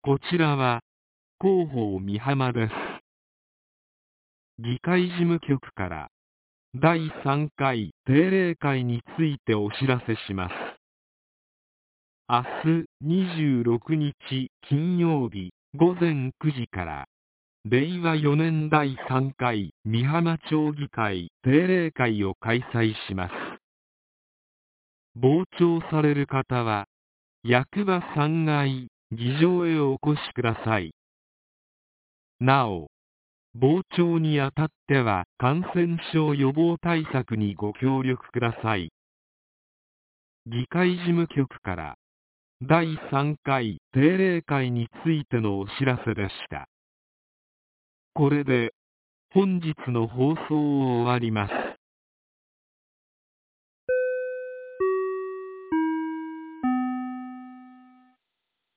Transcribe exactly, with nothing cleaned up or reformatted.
こちらは広報美浜です。議会事務局からだいさんかい定例会についてお知らせします。明日にじゅうろくにち金曜日ごぜんくじかられいわよねんだいさんかい美浜町議会定例会を開催します。傍聴される方は役場さんがい議場へお越しください。なお、傍聴にあたっては感染症予防対策にご協力ください。議会事務局からだいさんかい定例会についてのお知らせでした。これで本日の放送を終わります。